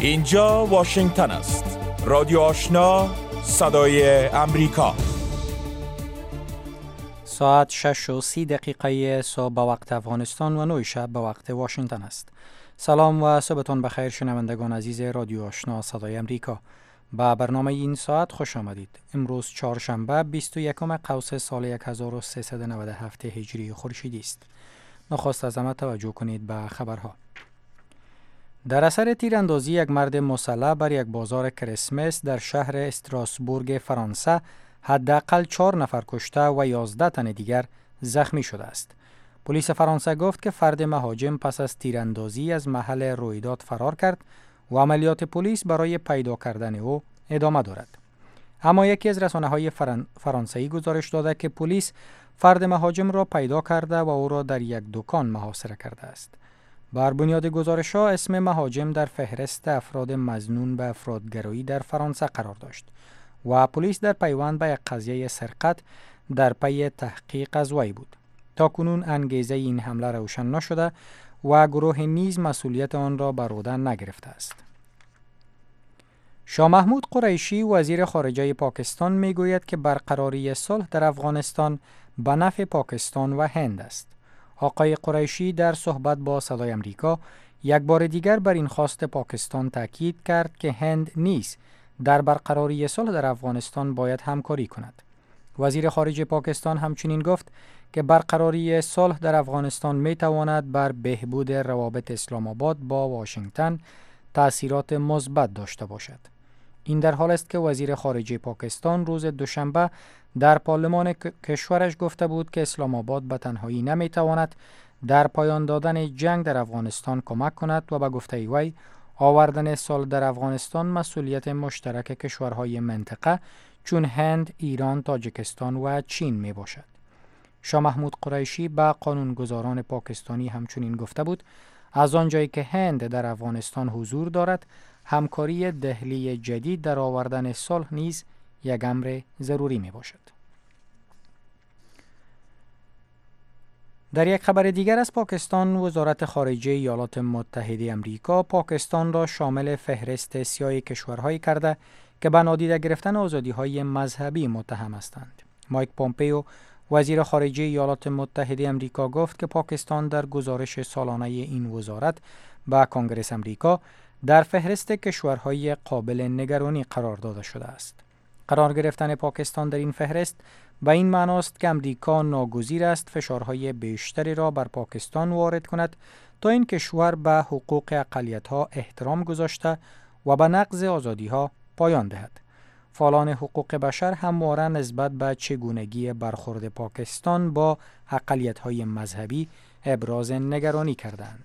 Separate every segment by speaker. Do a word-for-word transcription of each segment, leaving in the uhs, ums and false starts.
Speaker 1: اینجا واشنگتن است. رادیو آشنا، صدای امریکا.
Speaker 2: ساعت شش و سی دقیقه صبح به وقت افغانستان و نه شب به وقت واشنگتن است. سلام و صبحتون بخیر شنوندگان عزیز رادیو آشنا صدای امریکا. با برنامه این ساعت خوش آمدید. امروز چهارشنبه بیست و یکم قوس سال یک هزار و سیصد و نود و هفت هجری خورشیدی است. نخست از همه توجه کنید به خبرها. در اثر تیراندازی یک مرد مسلح بر یک بازار کریسمس در شهر استراسبورگ فرانسه حداقل چهار نفر کشته و یازده تن دیگر زخمی شده است. پلیس فرانسه گفت که فرد مهاجم پس از تیراندازی از محل رویداد فرار کرد و عملیات پلیس برای پیدا کردن او ادامه دارد. اما یکی از رسانه‌های فران... فرانسوی گزارش داده که پلیس فرد مهاجم را پیدا کرده و او را در یک دکان محاصره کرده است. بر بنیاد گزارش‌ها اسم مهاجم در فهرست افراد مظنون به افرادگرایی در فرانسه قرار داشت و پلیس در پیوند به یک قضیه سرقت در پی تحقیق از وی بود. تاکنون انگیزه این حمله روشن نشده و گروه نیز مسئولیت آن را بر عهده نگرفته است. شاه محمود قریشی وزیر خارجه پاکستان میگوید که برقراری صلح در افغانستان به نفع پاکستان و هند است. آقای قریشی در صحبت با صدای امریکا یک بار دیگر بر این خواست پاکستان تاکید کرد که هند نیز در برقراری صلح در افغانستان باید همکاری کند. وزیر خارجه پاکستان همچنین گفت که برقراری صلح در افغانستان می تواند بر بهبود روابط اسلام آباد با واشنگتن تأثیرات مثبت داشته باشد. این در حال است که وزیر خارجه پاکستان روز دوشنبه در پارلمان کشورش گفته بود که اسلام آباد به تنهایی نمی تواند در پایان دادن جنگ در افغانستان کمک کند و به گفته وی آوردن صلح در افغانستان مسئولیت مشترک کشورهای منطقه چون هند، ایران، تاجیکستان و چین می باشد. شاه محمود قریشی به قانونگذاران پاکستانی همچنین گفته بود از آنجایی که هند در افغانستان حضور دارد، همکاری دهلی جدید در آوردن صلح نیز یک امر ضروری می باشد. در یک خبر دیگر از پاکستان، وزارت خارجه ایالات متحده آمریکا پاکستان را شامل فهرست سیاه کشورهایی کرده که به نادیده گرفتن آزادی‌های مذهبی متهم هستند. مایک پومپئو وزیر خارجه ایالات متحده آمریکا گفت که پاکستان در گزارش سالانه این وزارت به کنگره آمریکا در فهرست کشورهای قابل نگرانی قرار داده شده است. قرار گرفتن پاکستان در این فهرست به این معنی است که امریکا ناگزیر است فشارهای بیشتری را بر پاکستان وارد کند تا این کشور به حقوق اقلیت‌ها احترام گذاشته و به نقض آزادی‌ها پایان دهد. فعالان حقوق بشر همواره نسبت به چگونگی برخورد پاکستان با اقلیت‌های مذهبی ابراز نگرانی کردند.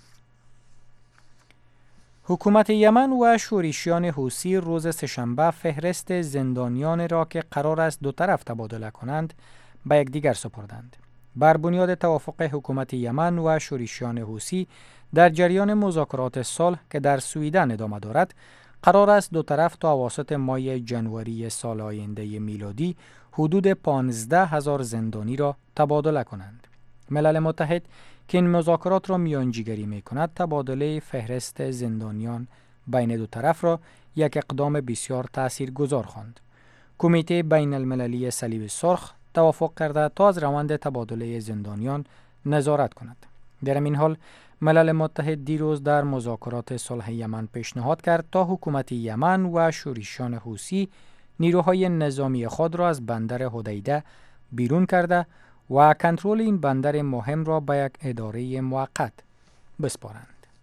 Speaker 2: حکومت یمن و شورشیان حوثی روز سه‌شنبه فهرست زندانیان را که قرار است دو طرف تبادله کنند به یکدیگر سپردند. بر بنیاد توافق حکومت یمن و شورشیان حوثی در جریان مذاکرات صلح که در سویدن ادامه دارد، قرار است دو طرف تا اواسط ماه جنوری سال آینده میلادی حدود پانزده هزار زندانی را تبادله کنند. ملل متحد که این مذاکرات را میانجیگری می کند، تبادله فهرست زندانیان بین دو طرف را یک اقدام بسیار تاثیرگذار خواند. کمیته بین المللی صلیب سرخ توافق کرده تا از روند تبادله زندانیان نظارت کند. در این حال ملل متحد دیروز در مذاکرات صلح یمن پیشنهاد کرد تا حکومت یمن و شورشیان حوثی نیروهای نظامی خود را از بندر حدیده بیرون کرده و کنترل این بندر مهم را به یک اداره موقت بسپارند.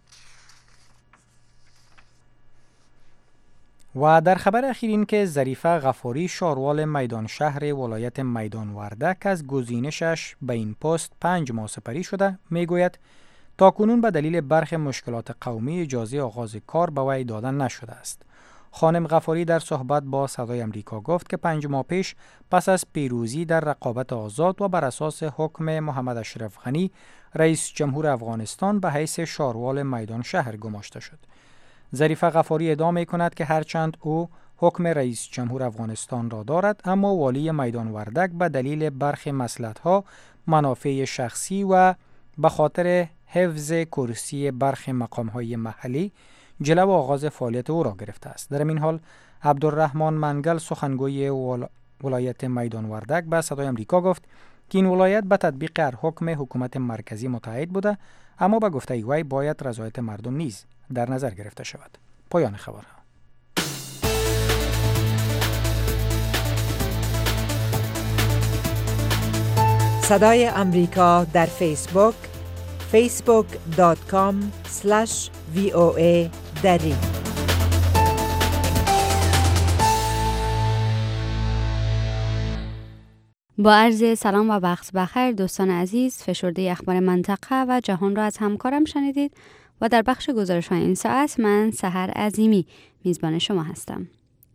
Speaker 2: و در خبر اخیر این که ظریفه غفاری شاروال میدان شهر ولایت میدان وردک از گزینشش به این پست پنج ماه سپری شده میگوید تاکنون به دلیل برخی مشکلات قومی اجازه آغاز کار به وی داده نشده است. خانم غفاری در صحبت با صدای امریکا گفت که پنج ماه پیش پس از پیروزی در رقابت آزاد و بر اساس حکم محمد اشرف غنی رئیس جمهور افغانستان به حیث شاروال میدان شهر گماشته شد. ظریفه غفاری ادعا می‌کند که هرچند او حکم رئیس جمهور افغانستان را دارد، اما والی میدان وردک به دلیل برخی مصلحت‌ها، منافع شخصی و به خاطر حفظ کرسی برخی مقام‌های محلی جلو آغاز فعالیت او را گرفته است. در این حال عبدالرحمن منگل سخنگوی ولایت میدان وردک به صدای امریکا گفت که این ولایت به تطبیق هر حکم حکومت مرکزی متعهد بوده، اما به گفته وی باید رضایت مردم نیز در نظر گرفته شود. پایان خبرها.
Speaker 3: صدای امریکا در فیسبوک فیسبوک دات کام اسلش وی او ای دری.
Speaker 4: با عرض سلام و وقت بخیر دوستان عزیز، فشرده اخبار منطقه و جهان را از همکارم شنیدید و در بخش گزارش‌های این ساعت من سحر عظیمی میزبان شما هستم.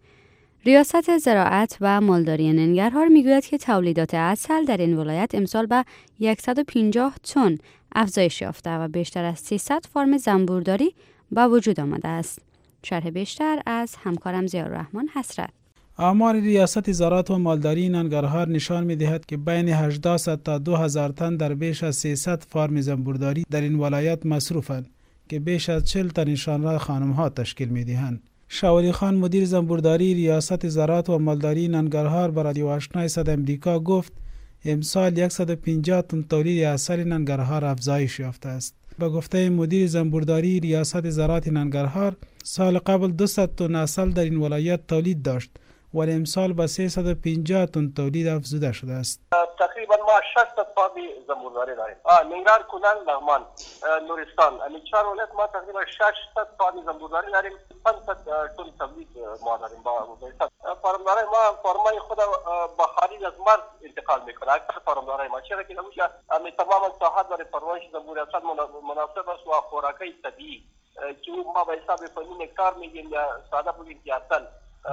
Speaker 4: ریاست زراعت و مالداری ننگرهار میگوید که تولیدات عسل در این ولایت امسال به صد و پنجاه تن افزایش یافته و بیشتر از سیصد فرم زنبورداری به وجود آمده است. شرح بیشتر از همکارم ضیاءالرحمن حسرت.
Speaker 5: آمار ریاست زراعت و مالداری ننگرهار نشان می‌دهد که بین هجده تا دو هزار تن در بیش از سیصد فارم زنبورداری در این ولایت مصروفند که بیش از چهل تنشان را خانم‌ها تشکیل می‌دهند. شاوری خان مدیر زنبورداری ریاست زراعت و مالداری ننگرهار به رادیو آشنای صدای امریکا گفت امسال صد و پنجاه تن تولید عسل ننگرهار افزایش یافته است. به گفته مدیر زنبورداری ریاست زراعت ننگرهار، سال قبل دویست تن عسل در این ولایت تولید داشت ولی امسال به سیصد و پنجاه تن تولید افزوده شده است.
Speaker 6: تقریبا ما شصت فارم زنبورداری داریم. ننگرهار، کنل، لغمان، نورستان، این چهار ولایت ما تقریبا ششصد فارم زنبورداری داریم. پانصد تن تولید ما داریم. با فارمدارای ما فارمای خود با خارج از مرز انتقال میکنه. اکثر فارمدارای ما چرا که نمیشه همین تمام ساحت برای پرورش زنبوری عسل مناسب است و خوراکای طبیعی که ما به حساب فنی نکتار میگیم یا ساده بگیم که عسل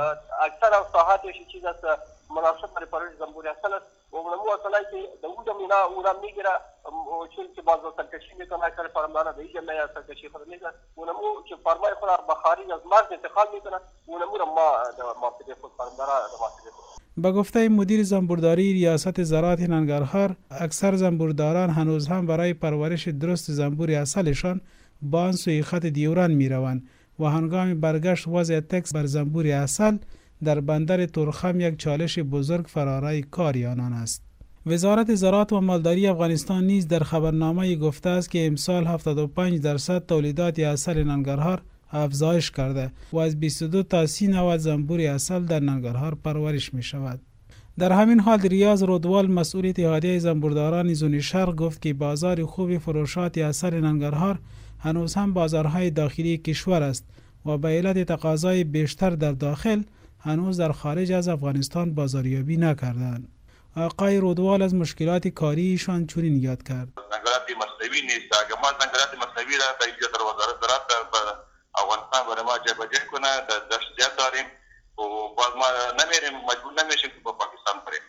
Speaker 6: اکثر ساحاتش چیز است مناسب برای پرورش زنبوری عسل است و اونمو اصلا که در اونجا مینا اونم میگیره چون که باز سرکشی میکنه اکثر فارمدارا به اینجا میاد سرکشی خود میکنه اونمو که فارمای خود به خارج از مرز انتقال میکنه اونمو را ما مافده خود فارمدارا مافده خود.
Speaker 5: به گفته مدیر زنبورداری ریاست زراعت ننگرهار، اکثر زنبورداران هنوز هم برای پرورش درست زنبور عسلشان با آن سوی خط دیوران می روند و هنگام برگشت وضع تکس بر زنبور عسل در بندر تورخم یک چالش بزرگ فرارای کار آنان است. وزارت زراعت و مالداری افغانستان نیز در خبرنامه گفته است که امسال هفتاد و پنج درصد تولیدات عسل ننگرهار افزایش کرده و از بیست و دو تا سی نوع زنبور عسل در ننگرهار پرورش می شود. در همین حال ریاض رودوال مسئول اتحادیه زنبورداران زون شرق گفت که بازار خوب فروشات عسل ننگرهار هنوز هم بازارهای داخلی کشور است و به علت تقاضای بیشتر در داخل هنوز در خارج از افغانستان بازاریابی نکردند. آقای رودوال از مشکلات کاریشان چنین یاد کرد.
Speaker 7: ننگرهار مصنوعی نیست. اگر ما ننگرهار مصنوعی را در اینجا در وزارت زراعت افغانستان برای ما جابجا کنه داشت داریم و باز ما نمیریم مجبور نمیشیم که با پاکستان بریم.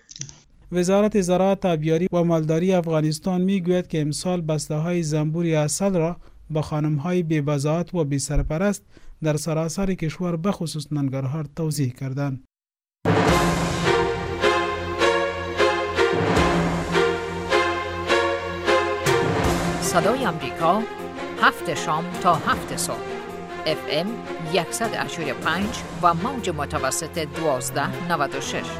Speaker 5: وزارت زراعت، آبیاری و مالداری افغانستان میگوید که امسال بسته‌های زنبور عسل را با خانم‌های بی‌بضاعت و بی‌سرپرست در سراسر کشور بخصوص ننگرهار توزیع کردند.
Speaker 8: صدای امریکا هفت شام تا هفت صبح اف ام صد و پنج و موج متوسط دوازده نود و شش.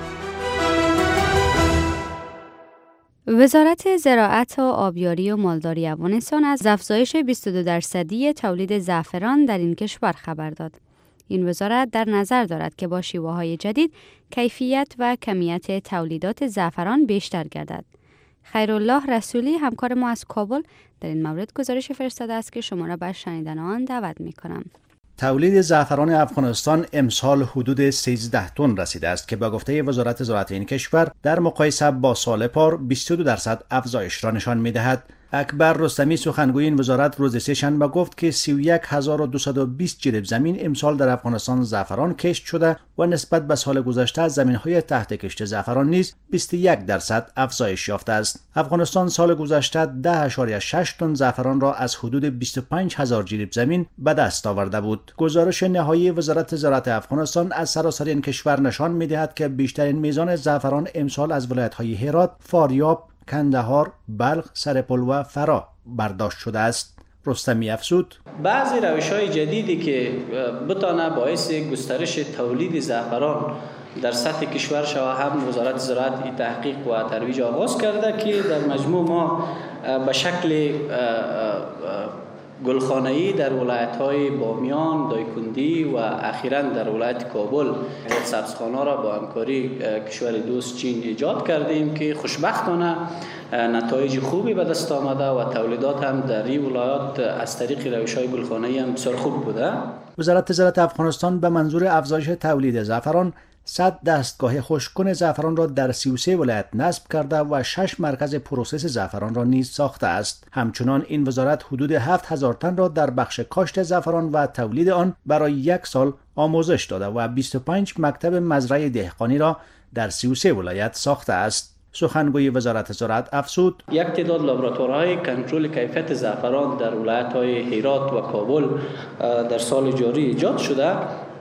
Speaker 4: وزارت زراعت و آبیاری و مالداری افغانستان از افزایش بیست و دو درصدی تولید زعفران در این کشور خبر داد. این وزارت در نظر دارد که با شیوه‌های جدید کیفیت و کمیت تولیدات زعفران بیشتر گردد. خیرالله رسولی همکار ما از کابل در این مورد گزارش فرستاده است که شما را به شنیدن آن دعوت می‌کنم.
Speaker 9: تولید زعفران افغانستان امسال حدود سیزده تن رسیده است که با گفته وزارت زراعت این کشور در مقایسه با سال پار بیست و دو درصد افزایش را نشان می‌دهد. اکبر رستمی سخنگوی این وزارت روز سه‌شنبه گفت که سی و یک هزار و دویست و بیست جریب زمین امسال در افغانستان زعفران کشت شده و نسبت به سال گذشته زمین‌های تحت کشت زعفران نیز بیست و یک درصد افزایش یافته است. افغانستان سال گذشته ده اشاریه شش تن زعفران را از حدود بیست و پنج هزار جریب زمین به دست آورده بود. گزارش نهایی وزارت زراعت افغانستان از سراسر این کشور نشان می‌دهد که بیشترین میزان زعفران امسال از ولایت‌های هرات، فاریاب، کندهار، بلخ، سرپل و فرا برداشت شده است. رستمی افزود:
Speaker 10: بعضی روش‌های جدیدی که بتانه باعث گسترش تولید زعفران در سطح کشور شود هم وزارت زراعت این تحقیق و ترویج آغاز کرده که در مجموع ما به شکل گلخانه‌ای در ولایت‌های بامیان، دایکندی و اخیراً در ولایت کابل سبزخانه‌ها را با همکاری کشور دوست چین ایجاد کردیم که خوشبختانه نتایج خوبی به دست آمده و تولیدات هم در این ولایات از طریق روش‌های گلخانه‌ای هم بسیار خوب بوده.
Speaker 9: وزارت زراعت افغانستان به منظور افزایش تولید زعفران صد دستگاه خشک‌کن زعفران را در سی و سه ولایت نصب کرده و شش مرکز پروسس زعفران را نیز ساخته است. همچنان این وزارت حدود هفت هزار تن را در بخش کاشت زعفران و تولید آن برای یک سال آموزش داده و بیست و پنج مکتب مزرعه دهقانی را در سی و سه ولایت ساخته است. سخنگوی وزارت زراعت افزود:
Speaker 10: یک تعداد لابراتوارهای کنترل کیفیت زعفران در ولایت‌های هرات و کابل در سال جاری ایجاد شده.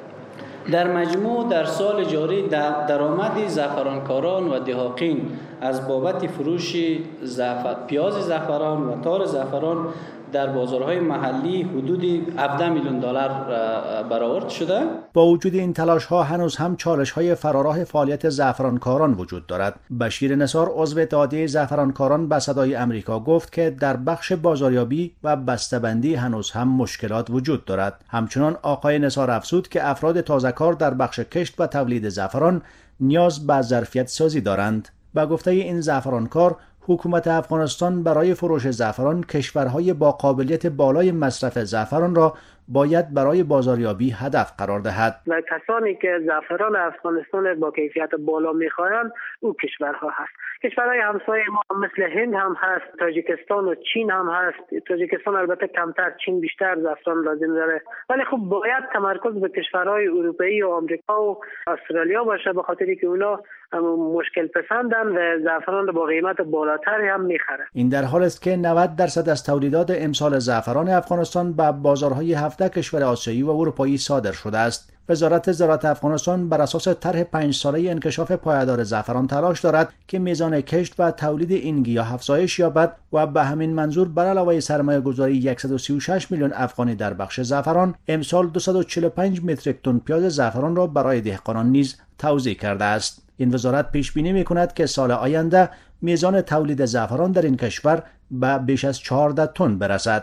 Speaker 10: در مجموع در سال جاری درآمد زعفرانکاران و دهاقین از بابت فروش زعفر پیاز زعفران و تار زعفران در بازارهای محلی حدود هفده میلیون دلار برآورد شده.
Speaker 9: با وجود این تلاش ها هنوز هم چالش های فراراه فعالیت زعفرانکاران وجود دارد. بشیر نثار عضو اتحادیه زعفرانکاران به صدای امریکا گفت که در بخش بازاریابی و بسته‌بندی هنوز هم مشکلات وجود دارد. همچنان آقای نثار افزود که افراد تازه‌کار در بخش کشت و تولید زعفران نیاز به ظرفیت سازی دارند. با گفته این زعفرانکار، حکومت افغانستان برای فروش زعفران کشورهای با قابلیت بالای مصرف زعفران را باید برای بازاریابی هدف قرار دهد.
Speaker 11: و کسانی که زعفران افغانستان با کیفیت بالا می‌خواهند او کشورها هست. کشورهای همسایه ما مثل هند هم هست، تاجیکستان و چین هم هست. تاجیکستان البته کمتر، چین بیشتر زعفران لازم داره. ولی خب باید تمرکز به کشورهای اروپایی و آمریکا و استرالیا باشه، به خاطری که اونا مشکل پسندن و زعفران با قیمت بالاتری هم میخرن.
Speaker 9: این در حال است که نود درصد از تولیدات امسال زعفران افغانستان به بازارهای هفده کشور آسیایی و اروپایی صادر شده است. وزارت زراعت افغانستان بر اساس طرح پنج ساله انکشاف پایدار زعفران تلاش دارد که میزان کشت و تولید این گیاه افزایش یابد و به همین منظور بر علاوه سرمایه گذاری صد و سی و شش میلیون افغانی در بخش زعفران، امسال دویست و چهل و پنج متریک تن پیاز زعفران را برای دهقانان نیز توزیع کرده است. این وزارت پیش بینی می‌کند که سال آینده میزان تولید زعفران در این کشور به بیش از چهارده تن برسد.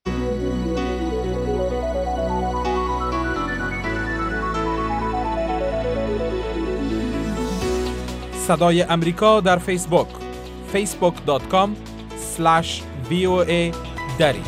Speaker 1: صدای امریکا در فیسبوک فیسبوک دات کام اسلش وی او ای دری.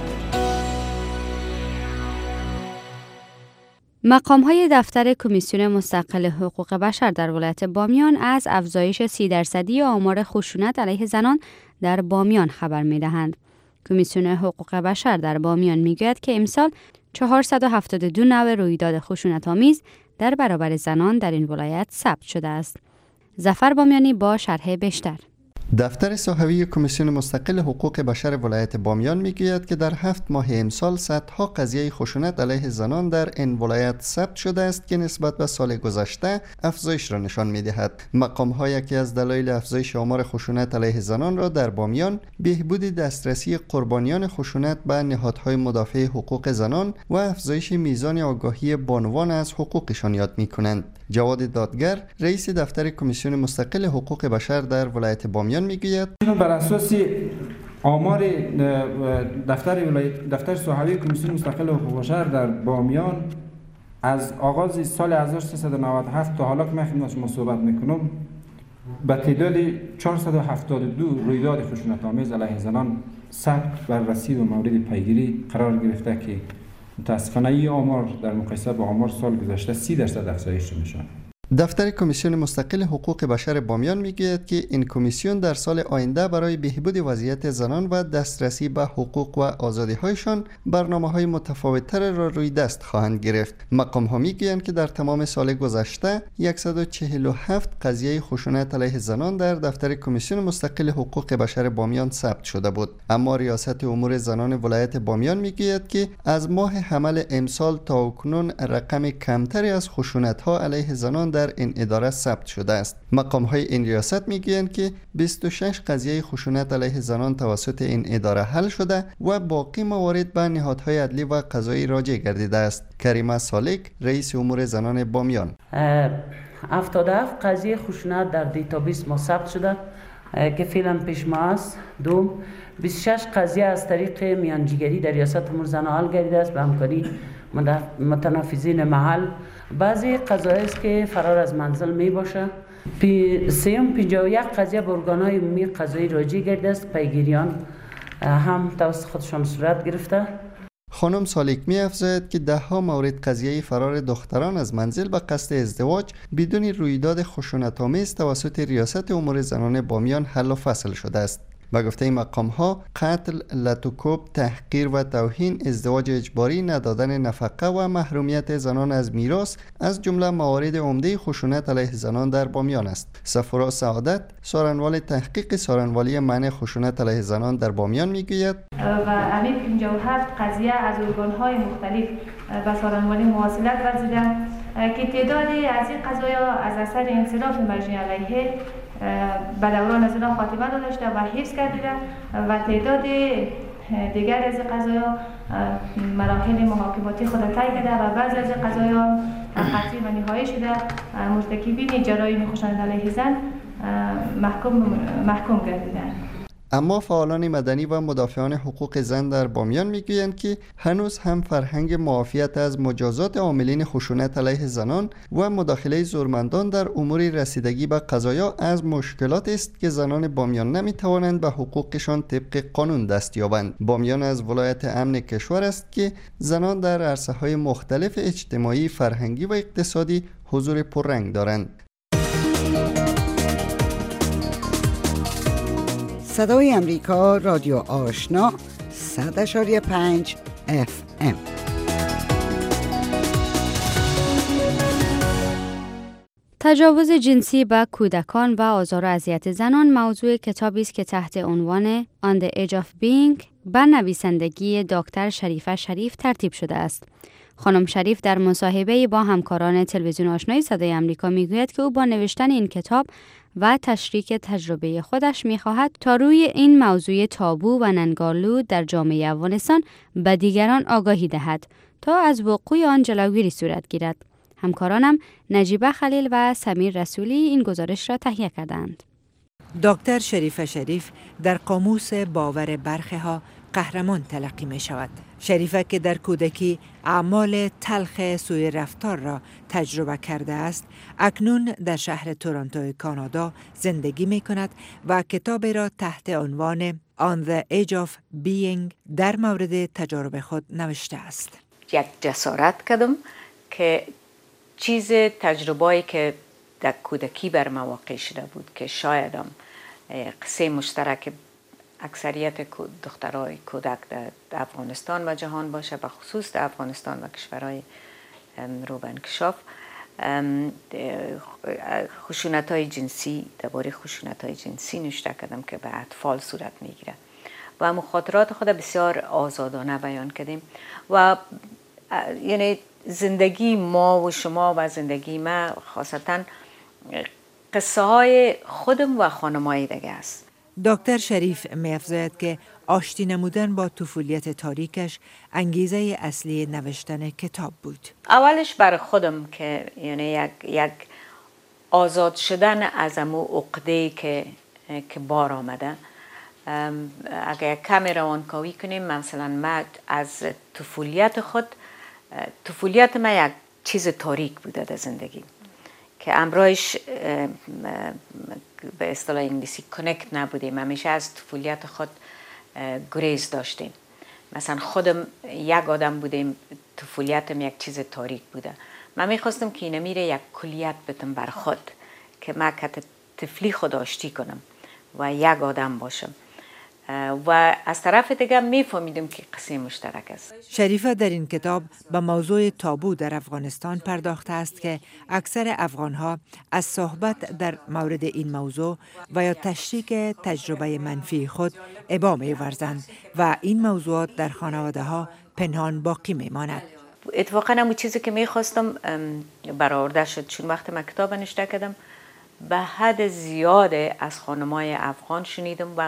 Speaker 4: مقام‌های دفتر کمیسیون مستقل حقوق بشر در ولایت بامیان از افزایش سی درصدی آمار خشونت علیه زنان در بامیان خبر می‌دهند. کمیسیون حقوق بشر در بامیان می‌گوید که امسال چهارصد و هفتاد و دو نوع رویداد خشونت‌آمیز در برابر زنان در این ولایت ثبت شده است. ظفر بامیانی با شرح بیشتر.
Speaker 12: دفتر صحوی کمیسیون مستقل حقوق بشر ولایت بامیان میگوید که در هفت ماه امسال صدها قضیه خشونت علیه زنان در این ولایت ثبت شده است که نسبت به سال گذشته افزایش را نشان میدهد. مقام ها یکی از دلایل افزایش آمار خشونت علیه زنان را در بامیان بهبود دسترسی قربانیان خشونت به نهادهای مدافع حقوق زنان و افزایش میزان آگاهی بانوان از حقوقشان یاد میکنند. جواد دادگر رئیس دفتر کمیسیون مستقل حقوق بشر در ولایت بامیان میگوید
Speaker 13: بر اساس آمار دفتر دفتر صحوی کمیسیون مستقل حقوق بشر در بامیان از آغاز سال هزار و سیصد و نود و هفت تا حالا که من خدمت شما صحبت میکنم به تعداد چهارصد و هفتاد و دو رویداد خشونت آمیز علیه زنان ثبت بررسی و مورد پیگیری قرار گرفته که متاسفانه این آمار در مقایسه با آمار سال گذشته سی درصد افزایش نشان.
Speaker 12: دفتر کمیسیون مستقل حقوق بشر بامیان میگوید که این کمیسیون در سال آینده برای بهبود وضعیت زنان و دسترسی به حقوق و آزادی‌هایشان برنامه‌های متفاوت‌تر را روی دست خواهند گرفت. مقام‌ها میگویند که در تمام سال گذشته صد و چهل و هفت قضیه خشونت علیه زنان در دفتر کمیسیون مستقل حقوق بشر بامیان ثبت شده بود. اما ریاست امور زنان ولایت بامیان میگوید که از ماه حمل امسال تا اکنون رقم کمتری از خشونت‌ها علیه زنان در در این اداره ثبت شده است. مقام های این ریاست میگویند که بیست و شش قضیه خشونت علیه زنان توسط این اداره حل شده و باقی موارد به نهادهای عدلی و قضایی راجع گردیده است. کریمه سالک، رئیس امور زنان بامیان:
Speaker 14: هفتاد و هفت قضیه خشونت در دیتابیس ما ثبت شده که فعلا پیش ما است. دوم، بیست و شش قضیه از طریق میانجیگری در ریاست امور زنان حل گردیده است به همکاری متنفذین محل. بعضی قضایای است که فرار از منزل می باشه. پی سیوم پنجاه و یک قضیه به ارگان‌های عمومی قضایی راجع گردیده است. پیگیریان هم توسط خودشان صورت گرفته.
Speaker 12: خانم سالک می افزاید که ده ها مورد قضیه فرار دختران از منزل به قصد ازدواج بدون رویداد خشونت‌آمیز توسط ریاست امور زنان بامیان حل و فصل شده است. به گفته مقام ها، قتل، لطوکوب، تحقیر و توهین، ازدواج اجباری، ندادن نفقه و محرومیت زنان از میراث از جمله موارد عمده خشونت علیه زنان در بامیان است. سفرا سعادت، سارنوال تحقیق سارنوالی منع خشونت علیه زنان در بامیان میگوید:
Speaker 15: و همین پنجاه و هفت قضیه از ارگان‌های مختلف به سارنوالی مواصلت ورزیدند که تعدادی از این قضایا از اثر انصراف مجنی علیه به دوران زنا خاتمه داشته و حفظ گردیده و تعداد دیگر از قضایا مراحل محاکماتی خود طی کرده و بعضی از قضایا قطعی و نهایی شده مرتکبین جرایم خشونت علیه زن محکوم محکوم گردیدند.
Speaker 12: اما فعالان مدنی و مدافعان حقوق زن در بامیان میگویند که هنوز هم فرهنگ معافیت از مجازات عاملین خشونت علیه زنان و مداخله زورمندان در امور رسیدگی به قضایا از مشکلات است که زنان بامیان نمیتوانند به حقوقشان طبق قانون دست یابند. بامیان از ولایت امن کشور است که زنان در عرصه‌های مختلف اجتماعی، فرهنگی و اقتصادی حضور پررنگ دارند.
Speaker 16: صدای امریکا، رادیو آشنا، صد اشاری پنج اف ام.
Speaker 4: تجاوز جنسی به کودکان و آزار و اذیت زنان موضوع کتابی است که تحت عنوان On the Edge of Being به نویسندگی دکتر شریفه شریف ترتیب شده است. خانم شریف در مصاحبه با همکاران تلویزیون آشنای صدای امریکا میگوید که او با نوشتن این کتاب و تشریک تجربه خودش می‌خواهد تا روی این موضوع تابو و ننگالود در جامعه افغانستان به دیگران آگاهی دهد تا از وقوع آن جلوگیری صورت گیرد. همکارانم نجیبه خلیل و سمیر رسولی این گزارش را تهیه کردند.
Speaker 3: دکتر شریفه شریف در قاموس باور برخی ها قهرمان تلقی می شود. شریفه که در کودکی اعمال تلخ سوء رفتار را تجربه کرده است، اکنون در شهر تورنتو کانادا زندگی می کند و کتاب را تحت عنوان On the Edge of Being در مورد تجربه خود نوشته است.
Speaker 17: یک جسارت کردم که چیز تجربه‌ای که در کودکی بر واقع شده بود که شایدم قصه مشترک اکثریت دخترای کودک در افغانستان و جهان باشه، به خصوص در افغانستان و کشورهای رو به انکشاف. خشونت‌های جنسی، درباره خشونت‌های جنسی نوشته کردم که به اطفال صورت میگیره و مخاطرات خود بسیار آزادانه بیان کردیم و یعنی زندگی ما و شما و زندگی ما خاصتا قصه های خودم و خانمای دیگه است.
Speaker 3: دکتر شریف می‌افزاید که آشتی نمودن با طفولیت تاریکش انگیزه اصلی نوشتن کتاب بود.
Speaker 17: اولش برای خودم که یعنی یک یک آزاد شدن از امو عقده‌ای که که بار آمده. اگر کمی روانکاوی کنیم، مثلا من از طفولیت خود طفولیت من یک چیز تاریک بوده در زندگی که امرایش به اصطلاح انگلیسی کانکت نبودیم. همیشه از طفولیت خود گریز داشتیم. مثلا خودم یک آدم بودیم، طفولیتم یک چیز تاریک بوده. من میخواستم که اینه میره یک کلیت بتم بر خود که من که طفلی خود آشتی کنم و یک آدم باشم و از طرف دیگه میفهمیدم که قصه مشترک است.
Speaker 3: شریفه در این کتاب به موضوع تابو در افغانستان پرداخته است که اکثر افغانها از صحبت در مورد این موضوع و یا تشریک تجربه منفی خود ابا می‌ورزند و این موضوعات در خانواده ها پنهان باقی میماند.
Speaker 17: اتفاقا همون چیزی که میخواستم برآورده شد، چون وقتی من کتاب نوشته کردم به حد زیاده از خانمای افغان شنیدم و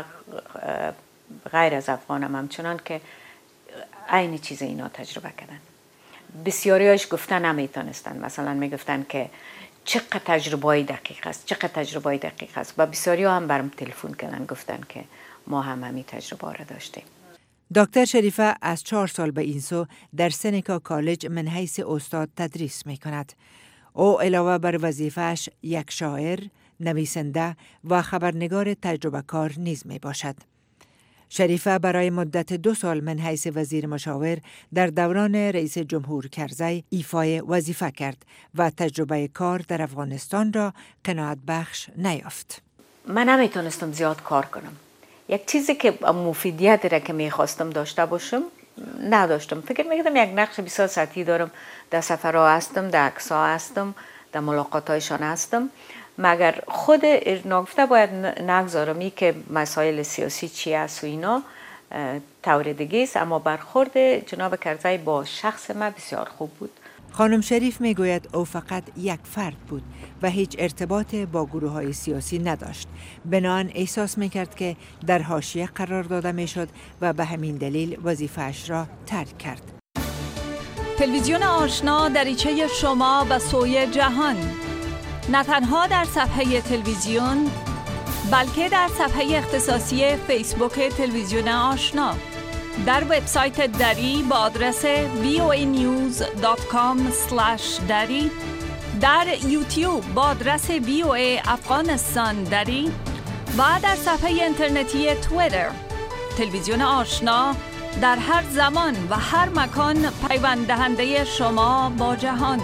Speaker 17: غیر از افغان هم همچنان که عین چیز اینا تجربه کردن. بسیاریاش گفتن نمیتونستن، مثلا میگفتن که چقدر تجربه دقیق است، چقدر تجربه دقیق است، و بسیاری هم برام تلفن کردن گفتن که ما هم همین تجربه را داشتیم.
Speaker 3: دکتر شریفه از چهار سال به این سو در سنیکا کالج من حیث استاد تدریس می کند. او علاوه بر وظیفه‌اش یک شاعر، نویسنده و خبرنگار تجربه کار نیز می باشد. شریفه برای مدت دو سال من حیث وزیر مشاور در دوران رئیس جمهور کرزی ایفای وظیفه کرد و تجربه کار در افغانستان را قناعت بخش نیافت.
Speaker 17: من نمیتونستم زیاد کار کنم. یک چیزی که مفیدیت را که میخواستم داشته باشم نداشتم. فکر میکردم یک نقش بیست ساعتی دارم، در سفرها هستم، در عکس‌ها هستم، در ملاقاتایشان هستم، مگر خود نگفته باید نگذارم ای که مسائل سیاسی چی است و اینا طور دیگه است، اما برخورد جناب کرزی با شخص ما بسیار خوب بود.
Speaker 3: خانم شریف میگوید او فقط یک فرد بود و هیچ ارتباط با گروه های سیاسی نداشت. بنابراین احساس میکرد که در حاشیه قرار داده میشد و به همین دلیل وظیفه‌اش را ترک کرد.
Speaker 18: تلویزیون آشنا دریچه شما به سوی جهان، نه تنها در صفحه تلویزیون بلکه در صفحه اختصاصی فیسبوک تلویزیون آشنا، در وبسایت دری با آدرس وی او ای نیوز دات کام اسلش دری، در یوتیوب با آدرس وی او ای افغانستان دری و در صفحه اینترنتی توییتر. تلویزیون آشنا در هر زمان و هر مکان پیوند دهنده شما با جهان.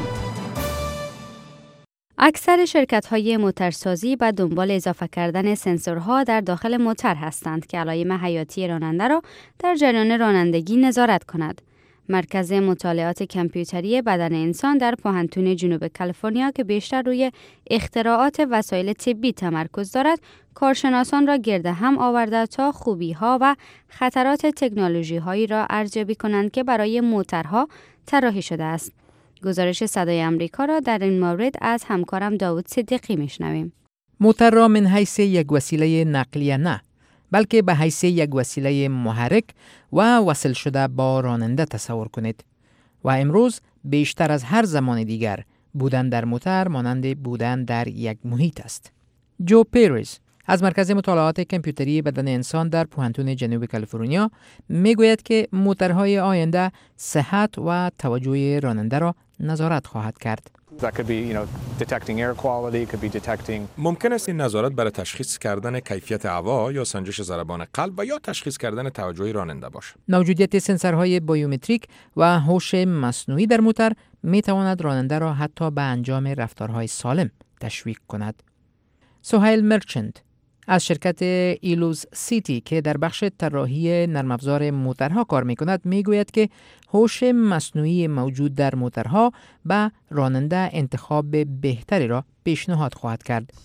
Speaker 4: اکثر شرکت‌های موتورسازی به دنبال اضافه کردن سنسورها در داخل موتور هستند که علائم حیاتی راننده را در جریان رانندگی نظارت کند. مرکز مطالعات کامپیوتری بدن انسان در پوهنتون جنوب کالیفرنیا که بیشتر روی اختراعات وسایل طبی تمرکز دارد، کارشناسان را گرد هم آورده تا خوبی‌ها و خطرات تکنولوژی‌هایی را ارزیابی کنند که برای موتورها طراحی شده است. گزارش صدای امریکا را در این مورد از همکارم داوود صدیقی میشنویم.
Speaker 2: موتور را من حیث یک وسیله نقلیه نه، بلکه به حیث یک وسیله محرک و وصل شده با راننده تصور کنید. و امروز بیشتر از هر زمان دیگر بودن در موتور مانند بودن در یک محیط است. جو پیریز از مرکز مطالعات کامپیوتری بدن انسان در پوهنتون جنوب کالیفرنیا میگوید که موتورهای آینده صحت و توجه راننده را نظارت خواهد کرد.
Speaker 1: ممکن است این نظارت برای تشخیص کردن کیفیت هوا یا سنجش ضربان قلب و یا تشخیص کردن توجه راننده باشد.
Speaker 2: موجودیت سنسورهای بیومتریک و هوش مصنوعی در موتور می تواند راننده را حتی به انجام رفتارهای سالم تشویق کند. سهیل مرچنت از شرکت ایلوز سیتی که در بخش طراحی نرم افزار موتورها کار می‌کند میگوید که هوش مصنوعی موجود در موتورها به راننده انتخاب بهتری را پیشنهاد خواهد کرد.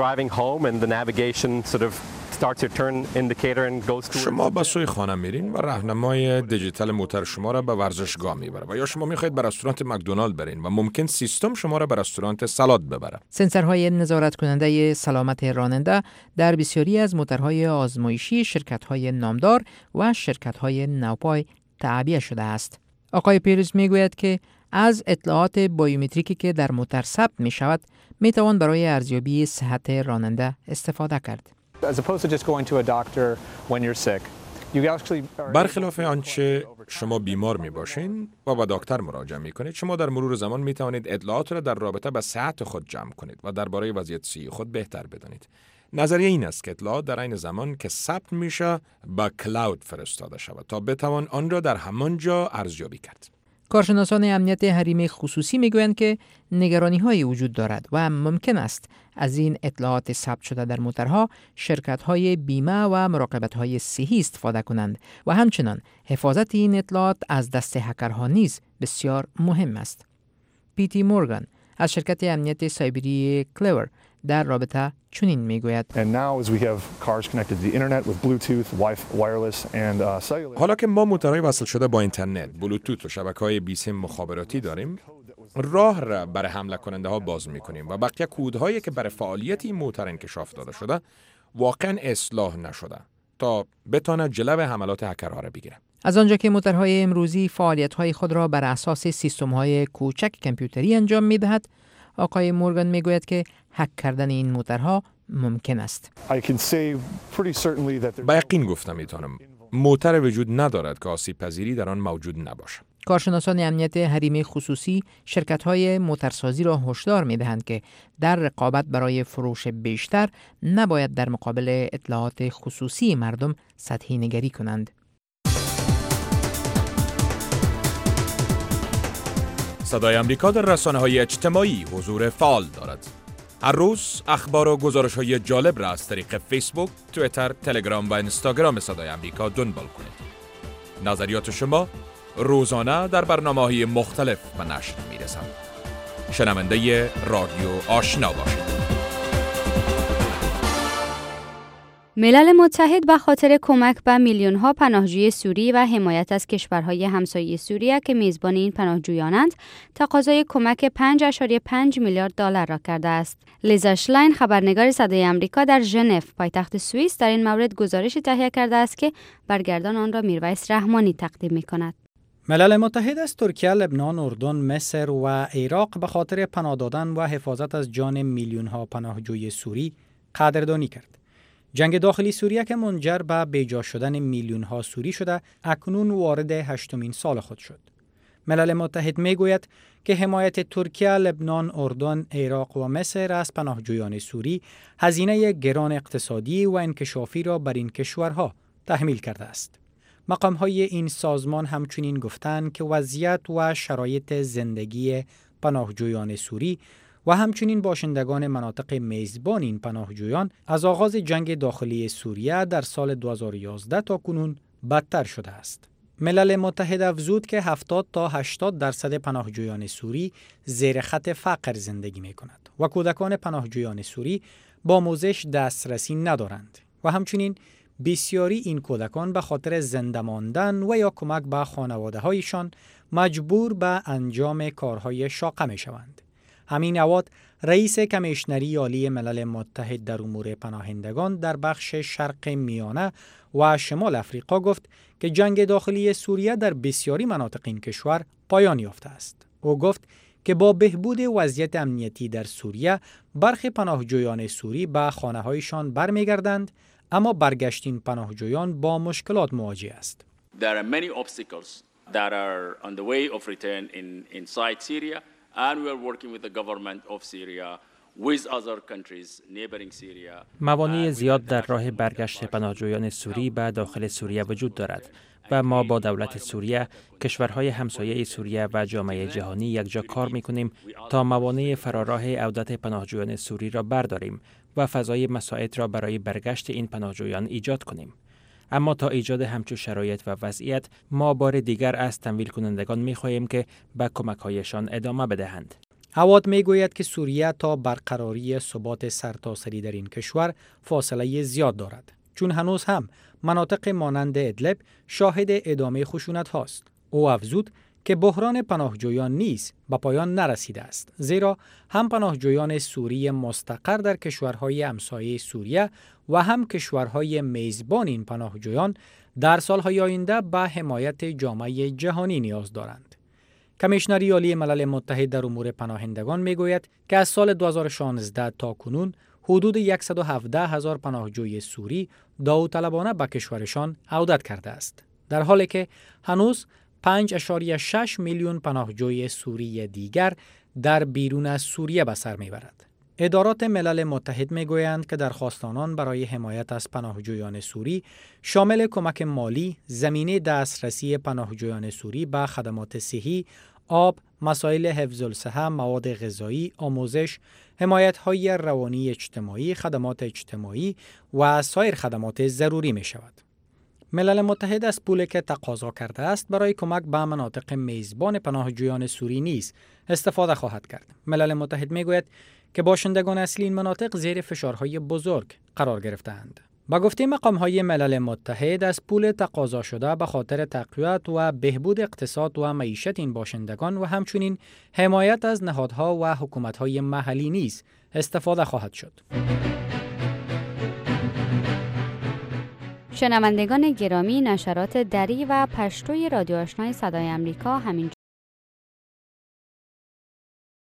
Speaker 1: شما به سوی خانه میرین و راهنمای دیجیتال موتور شما را به ورزشگاه میبره و یا شما میخواهید به رستوران مکدونالد برین و ممکن سیستم شما را به رستوران سالاد ببره.
Speaker 2: سنسورهای نظارت کننده سلامت راننده در بسیاری از موتورهای آزمایشی شرکت‌های نامدار و شرکت‌های نوپای تعبیه شده است. آقای پیریز میگوید که از اطلاعات بیومتریکی که در موتور ثبت می شود می توان برای ارزیابی صحت راننده استفاده کرد.
Speaker 1: برخلاف آنچه شما بیمار می باشین و با دکتر مراجعه می کنید، شما در مرور زمان می توانید اطلاعات را در رابطه با صحت خود جمع کنید و درباره وضعیت صحی خود بهتر بدانید. نظریه این است که اطلاعات در عین زمان که ثبت میشه با کلاود فرستاده شود تا بتوان آن را در همان جا ارزیابی کرد.
Speaker 2: کارشناسان امنیت حریم خصوصی میگویند که نگرانی‌های وجود دارد و ممکن است از این اطلاعات ثبت شده در موتورها شرکت‌های بیمه و مراقبت‌های صحی استفاده کنند و همچنین حفاظت این اطلاعات از دست هکرها نیز بسیار مهم است. پیتی مورگان از شرکت امنیت سایبری کلور
Speaker 19: در رابطه چنین میگوید.
Speaker 1: حالا که ما موتورهای وصل شده با اینترنت، بلوتوت و شبکه‌های بیسیم مخابراتی داریم، راه را برای حمله کننده ها باز میکنیم و بقیه کودهایی که برای فعالیت این موتور انکشاف داده شده واقعا اصلاح نشده تا بتونه جلو حملات هکرها را بگیره.
Speaker 19: از آنجا که موتورهای امروزی فعالیت‌های خود را بر اساس سیستم‌های کوچک کامپیوتری انجام می‌دهد، آقای مورگان میگوید که هک کردن این موتورها ممکن است.
Speaker 1: با یقین گفتم میتونم موتور وجود ندارد که آسیب پذیری در آن موجود نباشد.
Speaker 19: کارشناسان امنیت حریم خصوصی شرکت‌های موتورسازی را هشدار می‌دهند که در رقابت برای فروش بیشتر نباید در مقابل اطلاعات خصوصی مردم سطحی نگری کنند.
Speaker 1: صدای امریکا در رسانه‌های اجتماعی حضور فعال دارد. هر روز اخبار و گزارش‌های جالب را از طریق فیسبوک، توییتر، تلگرام و اینستاگرام صدای امریکا دنبال کنید. نظریات شما روزانه در برنامه‌های مختلف به نشر می‌رسند. شنونده رادیو آشنا باشید.
Speaker 4: ملل متحد به خاطر کمک به میلیون‌ها پناهجوی سوری و حمایت از کشورهای همسایه سوریه که میزبان این پناهجویانند، تقاضای کمک پنج ممیز پنج میلیارد دلار را کرده است. لیزا شلاین، خبرنگار صدای آمریکا در ژنو، پایتخت سوئیس، در این مورد گزارشی تهیه کرده است که برگردان آن را میرویس رحمانی تقدیم می‌کند.
Speaker 2: ملل متحد از ترکیه، لبنان، اردن، مصر و عراق به خاطر پناه دادن و حفاظت از جان میلیون‌ها پناهجوی سوری قدردانی کرد. جنگ داخلی سوریه که منجر به بیجا شدن میلیون‌ها سوری شده، اکنون وارد هشتمین سال خود شد. ملل متحد میگوید که حمایت ترکیه، لبنان، اردن، عراق و مصر از پناهجویان سوری هزینه گران اقتصادی و انکشافی را بر این کشورها تحمیل کرده است. مقام‌های این سازمان همچنین گفتند که وضعیت و شرایط زندگی پناهجویان سوری و همچنین باشندگان مناطق میزبان این پناهجویان از آغاز جنگ داخلی سوریه در سال دو هزار و یازده تا کنون بدتر شده است. ملل متحد افزود که هفتاد تا هشتاد درصد پناهجویان سوری زیر خط فقر زندگی می کند و کودکان پناهجویان سوری با آموزش دسترسی ندارند و همچنین بسیاری این کودکان به خاطر زنده ماندن و یا کمک به خانواده‌هایشان مجبور به انجام کارهای شاقه می شوند. همین اواد رئیس کمیشنری عالی ملل متحد در امور پناهندگان در بخش شرق میانه و شمال افریقا گفت که جنگ داخلی سوریه در بسیاری مناطق این کشور پایان یافته است. او گفت که با بهبود وضعیت امنیتی در سوریه برخی پناهجویان سوری به خانه‌هایشان برمیگردند، اما برگشت این پناهجویان با مشکلات مواجه است.
Speaker 20: There are many obstacles that are on the way of return in inside Syria. And we are working with the government of Syria, with other countries neighboring Syria.
Speaker 21: موانع زیاد در راه برگشت پناهجویان سوری به داخل سوریه وجود دارد و ما با دولت سوریه، کشورهای همسایه سوریه و جامعه جهانی یکجا کار می‌کنیم تا موانع فراراه عودت پناهجویان سوری را برداریم و فضای مساعد را برای برگشت این پناهجویان ایجاد کنیم. اما تا ایجاد همچون شرایط و وضعیت، ما بار دیگر از تمویل کنندگان می‌خواهیم که به کمک‌هایشان ادامه بدهند.
Speaker 2: هواد میگوید که سوریه تا برقراری ثبات سرتاسری در این کشور فاصله زیاد دارد، چون هنوز هم مناطق مانند ادلب شاهد ادامه خشونت هاست. او افزود که بحران پناهجویان نیز به پایان نرسیده است، زیرا هم پناهجویان سوری مستقر در کشورهای همسایه سوریه و هم کشورهای میزبان این پناهجویان در سالهای آینده به حمایت جامعه جهانی نیاز دارند. کمیشنری عالی ملل متحد در امور پناهندگان میگوید که از سال دو هزار و شانزده تا کنون حدود صد و هفده هزار پناهجوی سوری داوطلبانه به کشورشان عودت کرده است، در حالی که هنوز پنج ممیز شش میلیون پناهجوی سوری دیگر در بیرون از سوریه به سر میبرد. ادارات ملل متحد میگویند که درخواست آنان برای حمایت از پناهجویان سوری شامل کمک مالی، زمینه دسترسی پناهجویان سوری به خدمات صحی، آب، مسائل حفظ الصحه، مواد غذایی، آموزش، حمایت‌های روانی اجتماعی، خدمات اجتماعی و سایر خدمات ضروری می شود. ملل متحد از پولی که تقاضا کرده است برای کمک به مناطق میزبان پناهجویان سوری نیز استفاده خواهد کرد. ملل متحد میگوید که باشندگان اصلی این مناطق زیر فشارهای بزرگ قرار گرفتند. با گفته مقام‌های ملل متحد از پول تقاضا شده به خاطر تقویت و بهبود اقتصاد و معیشت این باشندگان و همچنین حمایت از نهادها و حکومت‌های محلی نیز استفاده خواهد شد.
Speaker 4: شنوندگان گرامی، نشرات دری و پشتوی رادیو آشنای صدای امریکا همین